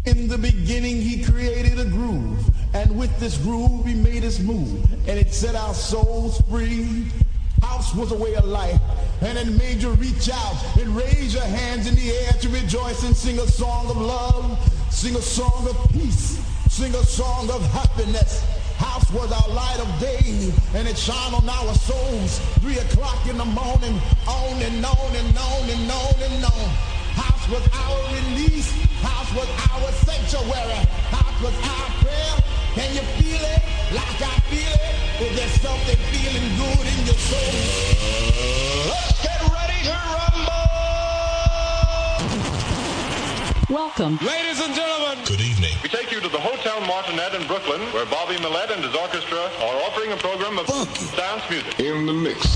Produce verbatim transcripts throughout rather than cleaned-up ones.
In the beginning he created a groove, and with this groove he made us move, and it set our souls free. House was a way of life, and it made you reach out and raise your hands in the air to rejoice and sing a song of love, sing a song of peace, sing a song of happiness. House was our light of day, and it shone on our souls. Three o'clock in the morning, on and on and on and on and on. House was our release. House was our sanctuary. House was our prayer. Can you feel it like I feel it? Is there something feeling good in your soul? Let's get ready to rumble! Welcome. Ladies and gentlemen. Good evening. We take you to the Hotel Martinet in Brooklyn, where Bobby Millett and his orchestra are offering a program of funky dance music. In the mix.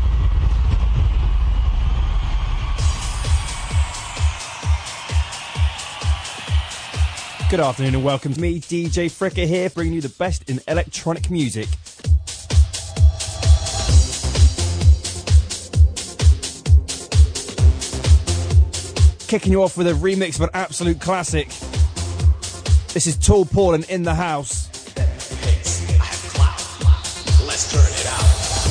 Good afternoon and welcome to me, D J Fricker here, bringing you the best in electronic music. Kicking you off with a remix of an absolute classic. This is Tall Paul and In the House. I have clout. Let's turn it out.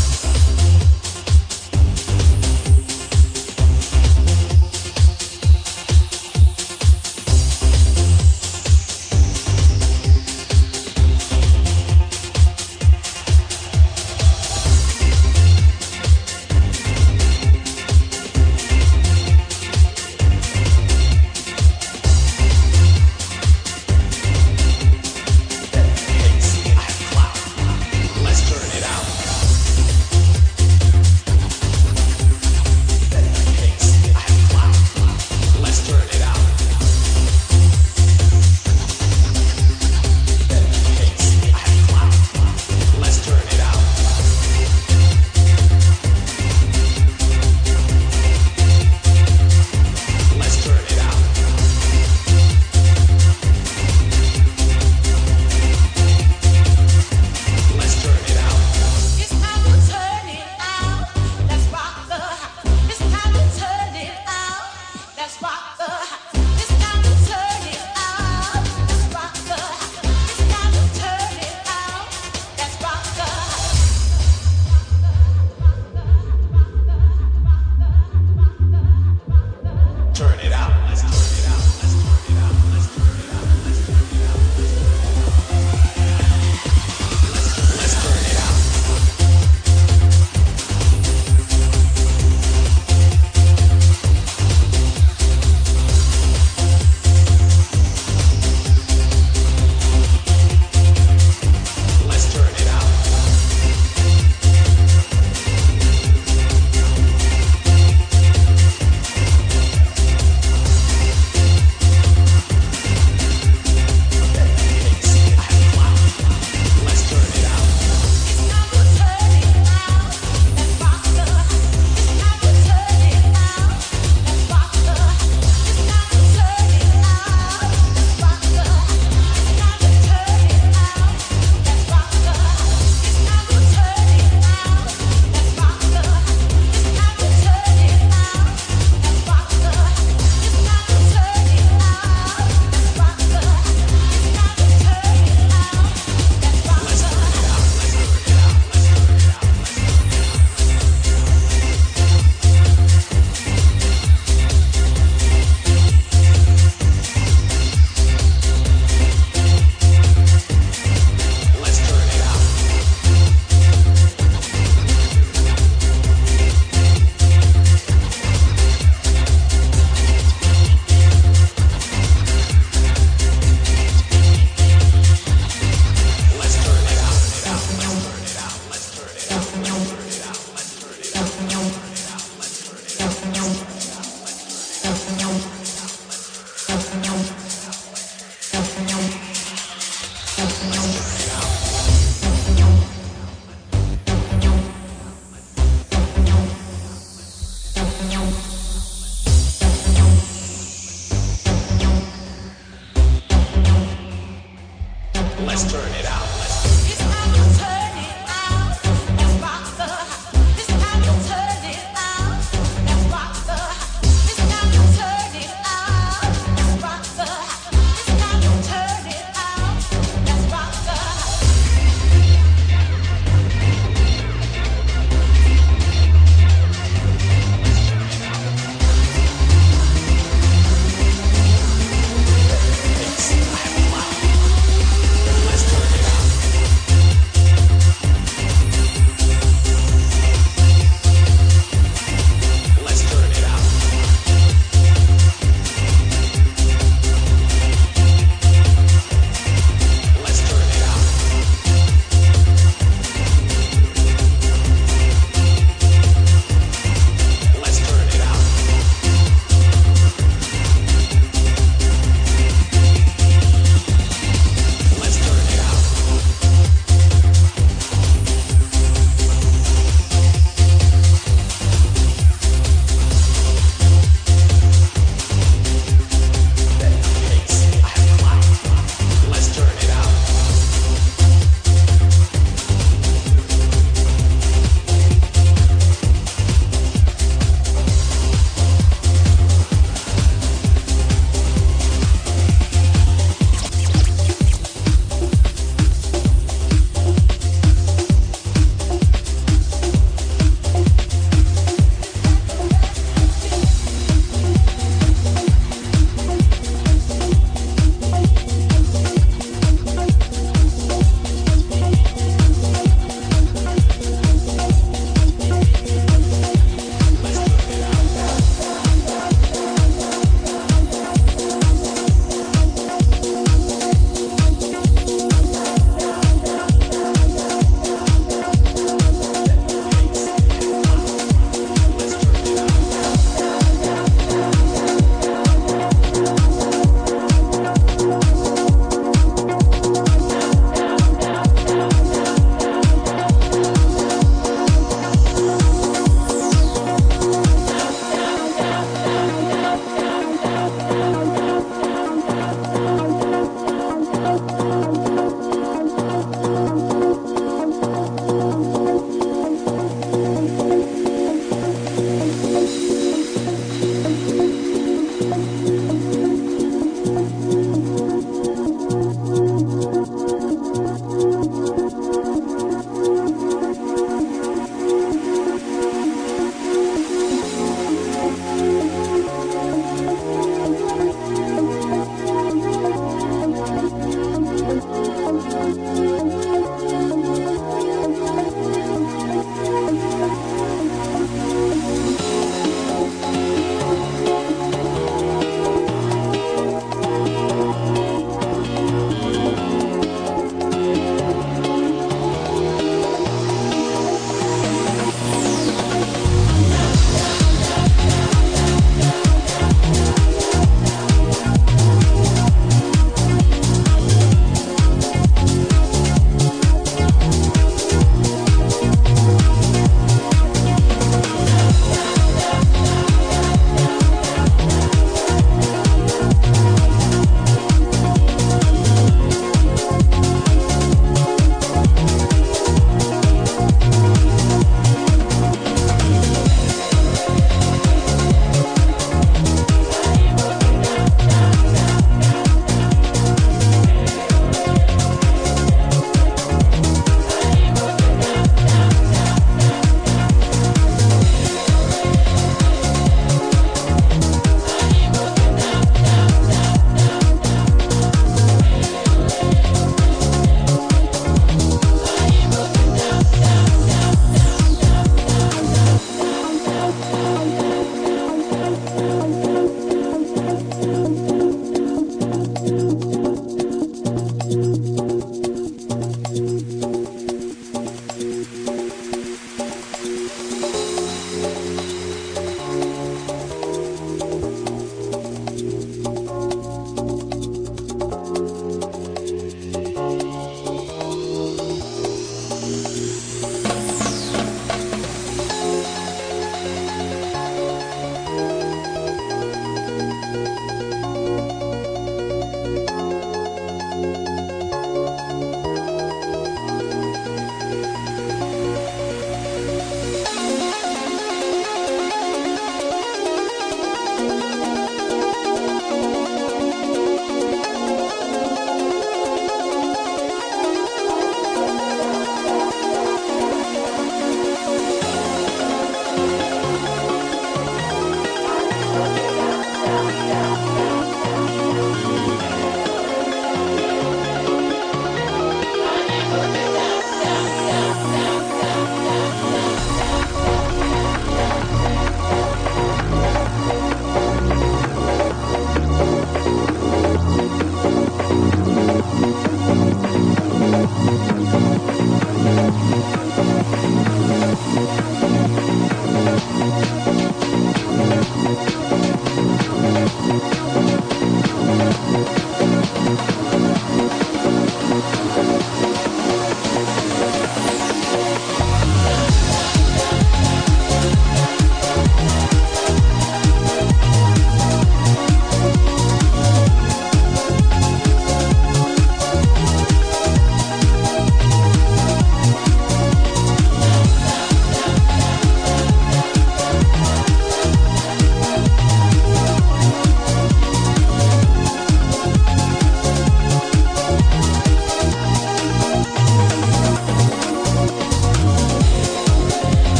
Let's turn it out. It's time to turn it out. Let's rock the house. It's time to turn it out. Let's rock the house. It's time to turn it out. Let's rock the house. It's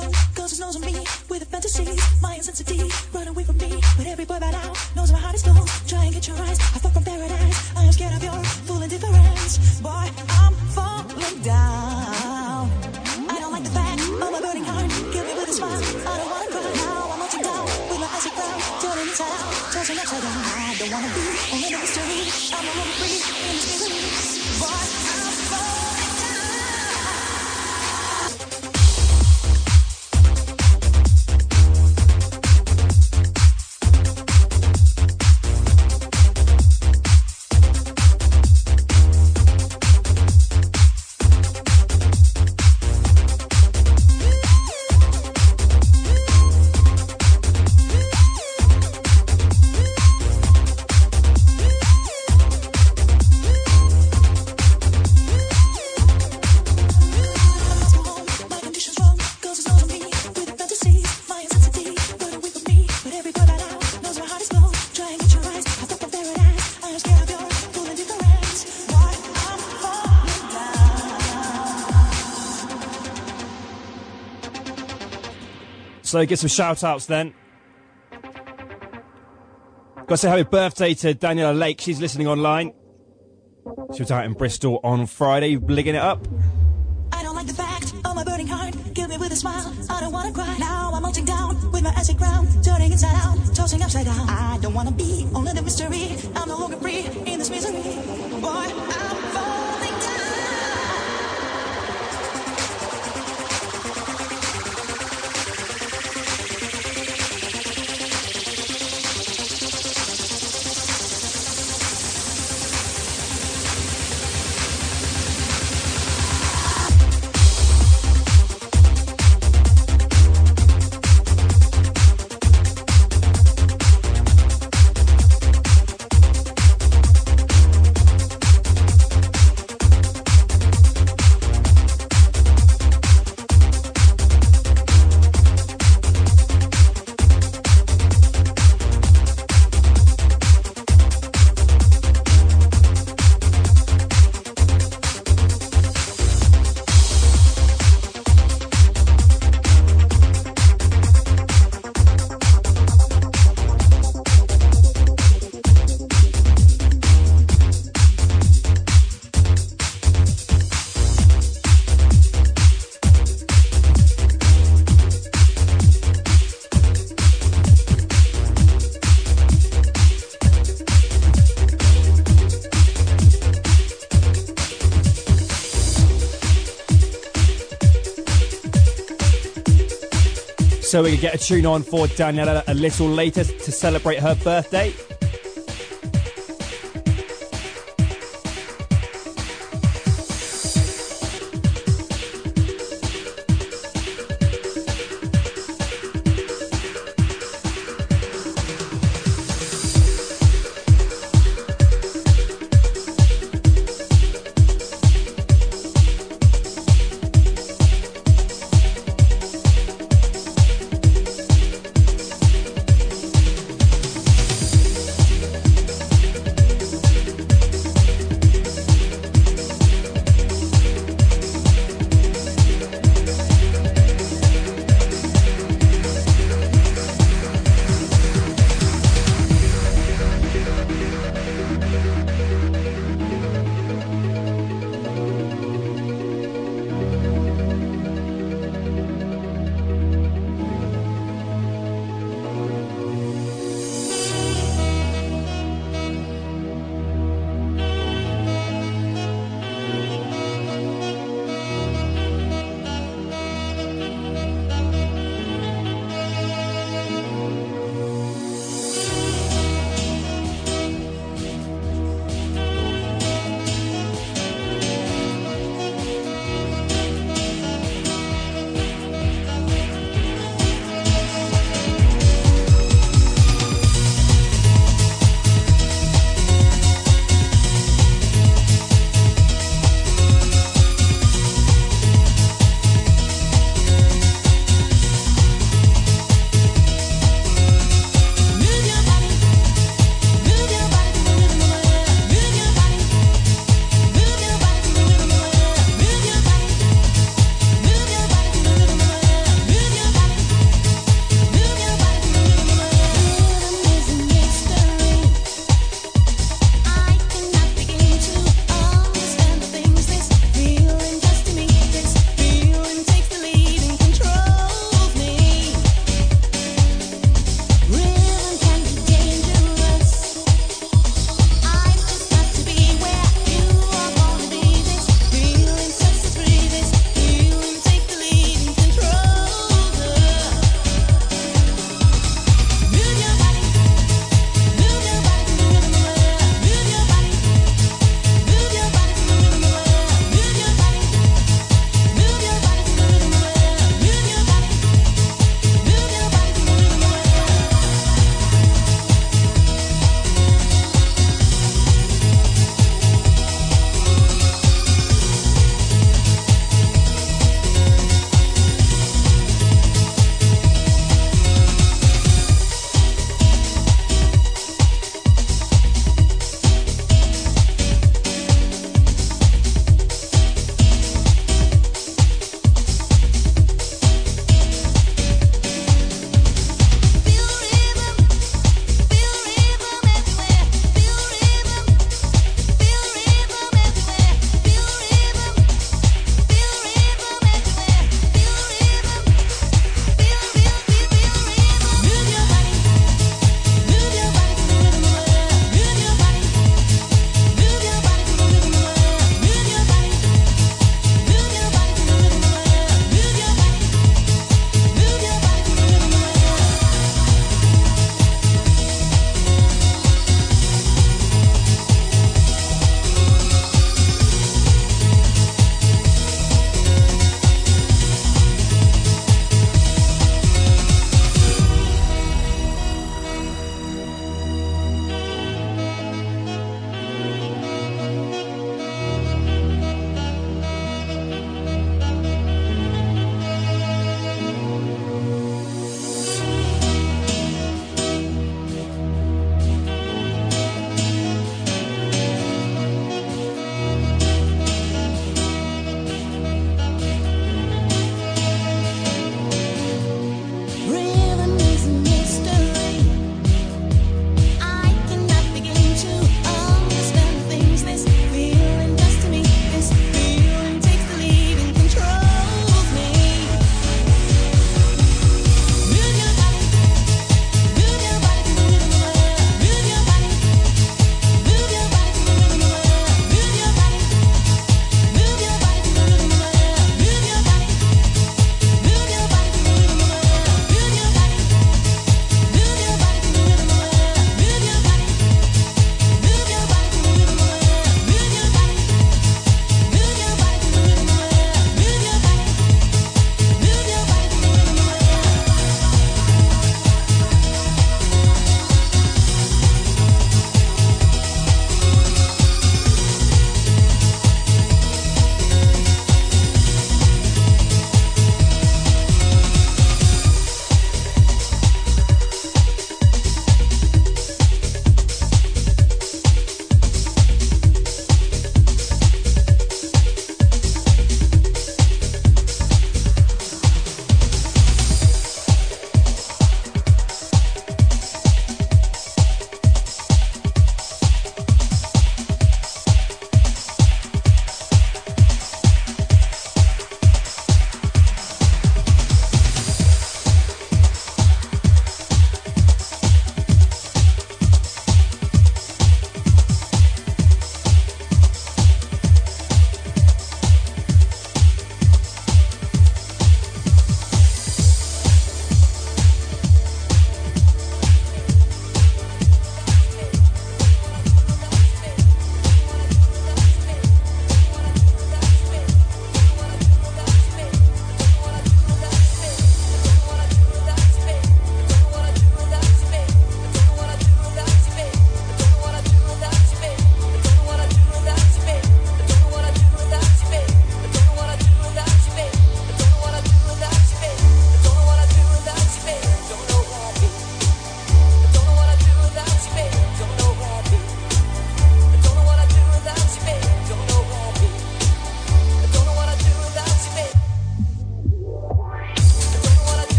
wrong, cause it knows on me with a fantasy, my intensity, run away from me. But every boy by now knows my heart is cold. Try and get your eyes, I fall from paradise. I am scared of your full indifference. Boy, I'm falling down. I don't like the fact of my burning heart. Kill me with a smile, I don't wanna cry. Now I'm melting down with my eyes around, turning inside out, tossing upside down. I don't wanna be only the mystery. I'm a woman free in this misery. Boy, I'm falling down. So get some shout outs then. Got to say happy birthday to Daniela Lake. She's listening online. She was out in Bristol on Friday, bligging it up. I don't like the fact of my burning heart. Kill me with a smile, I don't wanna cry. Now I'm melting down with my acid ground, turning inside out, tossing upside down. I don't wanna be only the mystery. I'm no longer free in this misery. Boy, I'm falling down. So we can get a tune on for Daniela a little later to celebrate her birthday.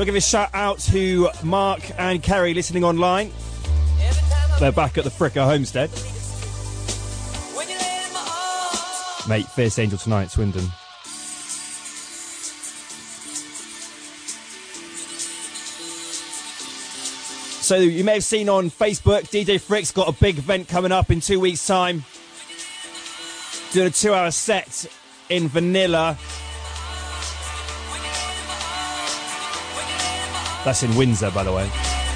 give a shout out to Mark and Kerry listening online. They're back at the Fricker Homestead. Mate, Fierce Angel tonight, Swindon. So you may have seen on Facebook, D J Frick's got a big event coming up in two weeks' time. Doing a two-hour set in Vanilla. That's in Windsor, by the way.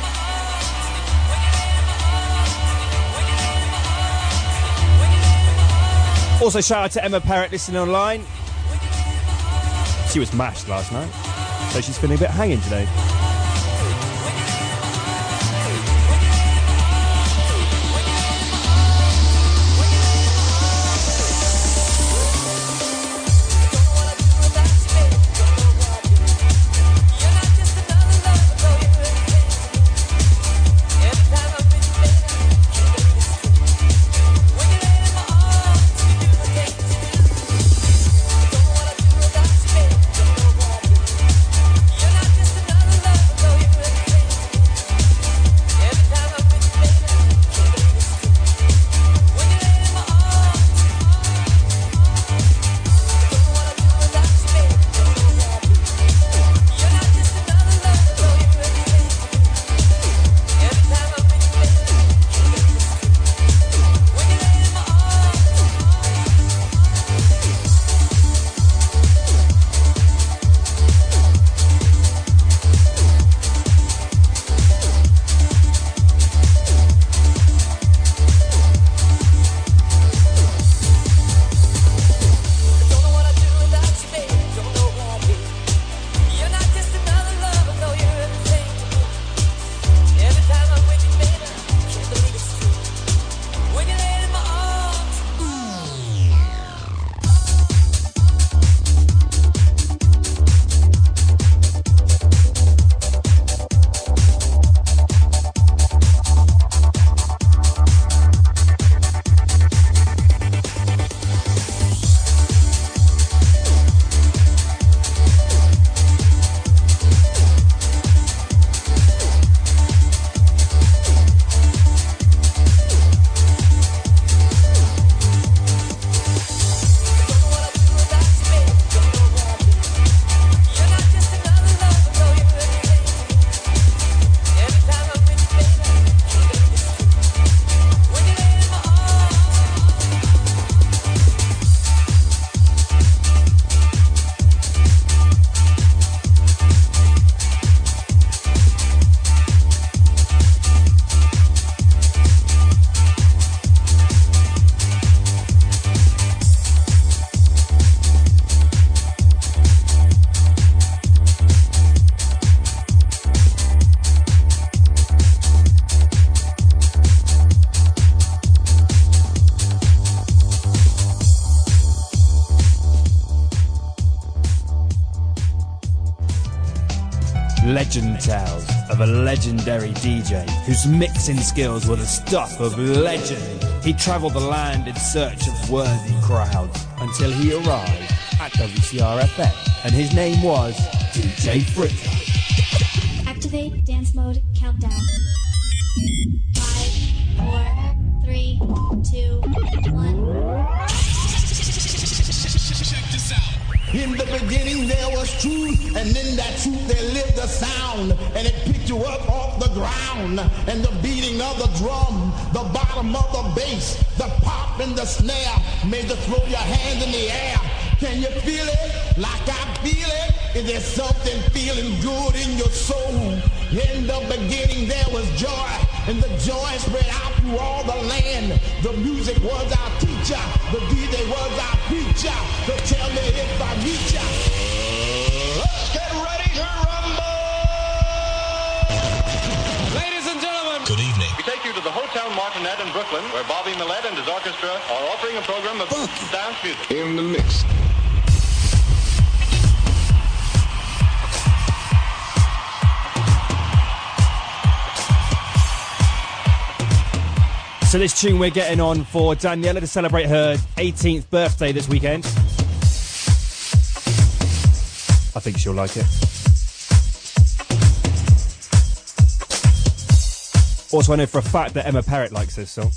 Also, shout out to Emma Parrott listening online. She was mashed last night, so she's feeling a bit hanging today. Legend tales of a legendary D J whose mixing skills were the stuff of legend. He travelled the land in search of worthy crowds until he arrived at W C R F M, and his name was D J Fricker. Activate dance mode countdown. Five, four, three, two, one. In the beginning there was truth, and in that truth there lived a sound, and it picked you up off the ground, and the beating of the drum, the bottom of the bass, the pop and the snare made you throw your hands in the air. Can you feel it like I feel it? Is there something feeling good in your soul? In the beginning there was joy, and the joy spread out through all the land. The music was our teacher, the D J was our preacher. So tell me if I meet ya. Let's get ready to rumble! Ladies and gentlemen, Good evening. We take you to the Hotel Martinet in Brooklyn, where Bobby Millett and his orchestra are offering a program of dance music. In the mix. So this tune we're getting on for Daniela to celebrate her eighteenth birthday this weekend. I think she'll like it. Also, I know for a fact that Emma Perrett likes this song.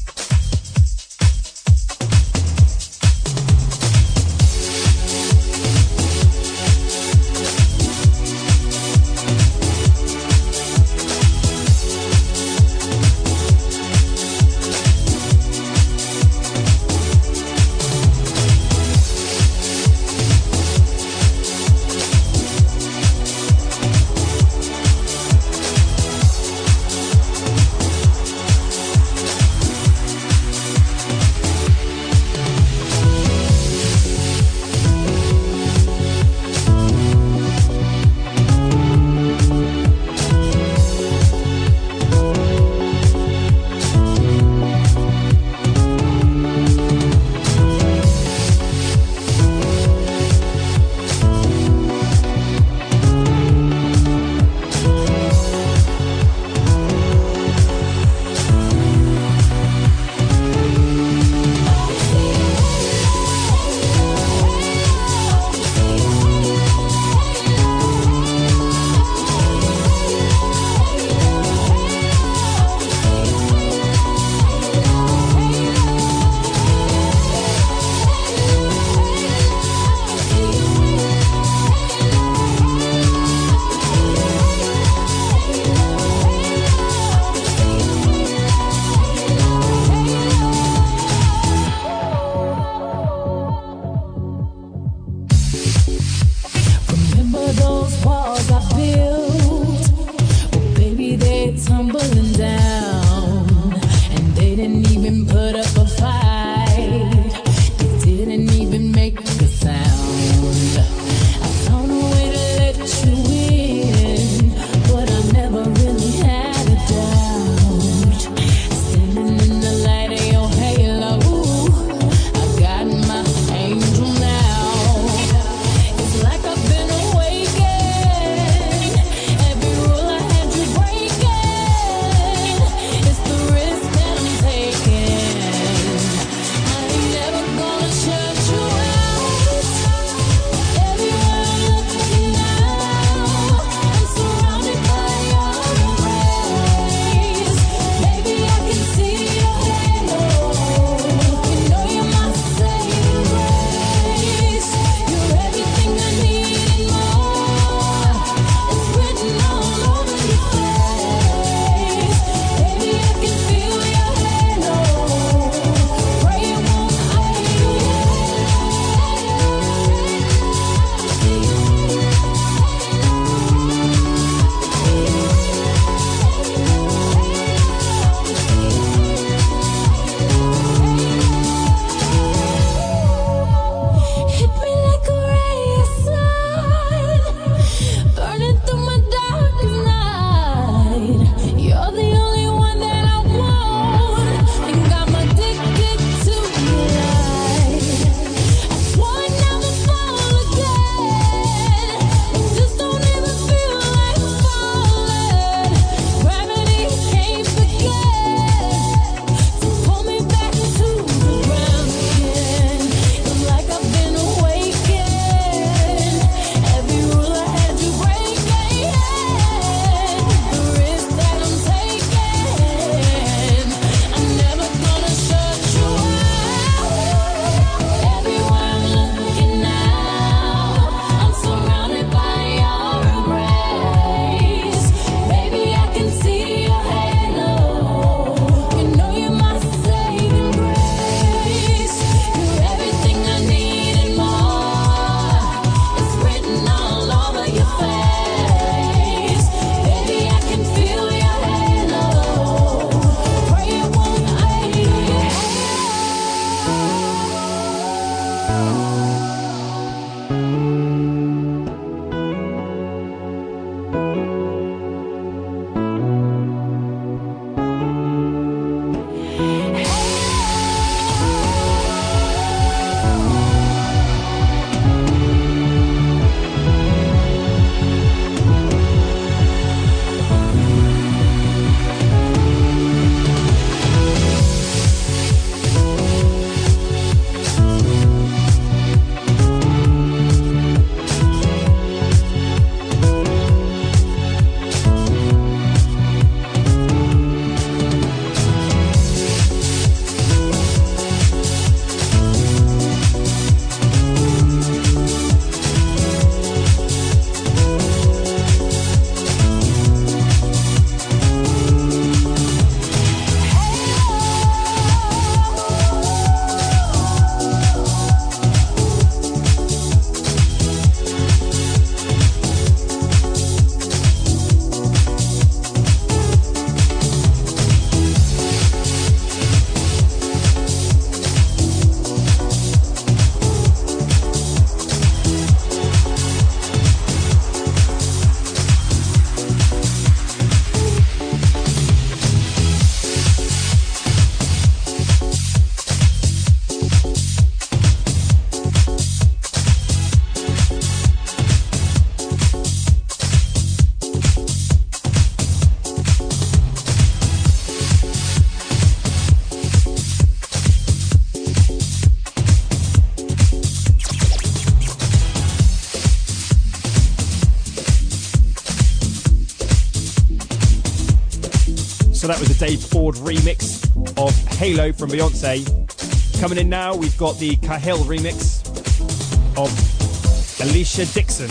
So that was a Dave Ford remix of Halo from Beyonce. Coming in now, we've got the Cahill remix of Alicia Dixon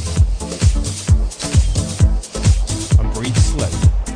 and Breathe Slow.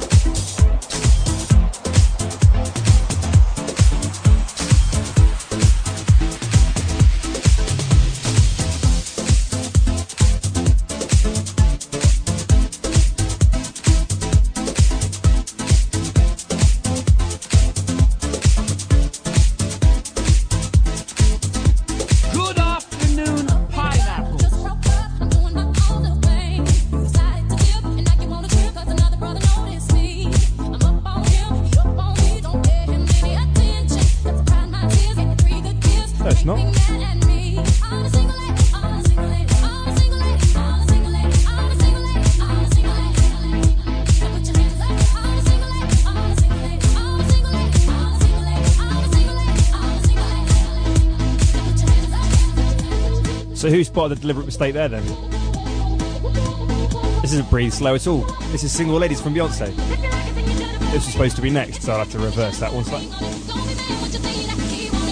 So who spotted the deliberate mistake there then? This isn't Breathe Slow at all. This is Single Ladies from Beyonce. This was supposed to be next, so I'll have to reverse that one slightly.